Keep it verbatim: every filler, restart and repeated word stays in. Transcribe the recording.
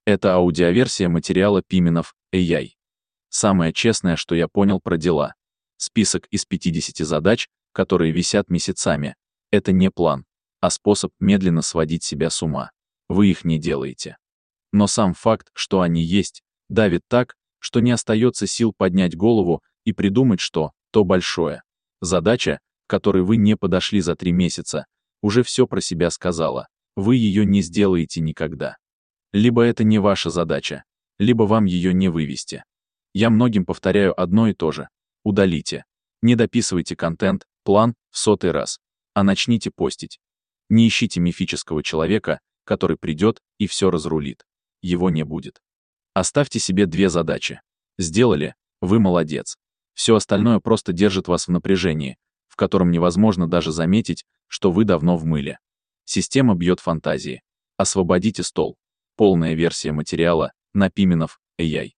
Это аудиоверсия материала Пименов эй ай. Самое честное, что я понял про дела. Список из пятидесяти задач, которые висят месяцами. Это не план, а способ медленно сводить себя с ума. Вы их не делаете. Но сам факт, что они есть, давит так, что не остается сил поднять голову и придумать что-то большое. Задача, к которой вы не подошли за три месяца, уже все про себя сказала. Вы ее не сделаете никогда. Либо это не ваша задача, либо вам ее не вывести. Я многим повторяю одно и то же. Удалите. Не дописывайте контент, план в сотый раз, а начните постить. Не ищите мифического человека, который придет и все разрулит. Его не будет. Оставьте себе две задачи. Сделали, вы молодец. Все остальное просто держит вас в напряжении, в котором невозможно даже заметить, что вы давно в мыле. Система бьет фантазии. Освободите стол. Полная версия материала на Пименов эй ай.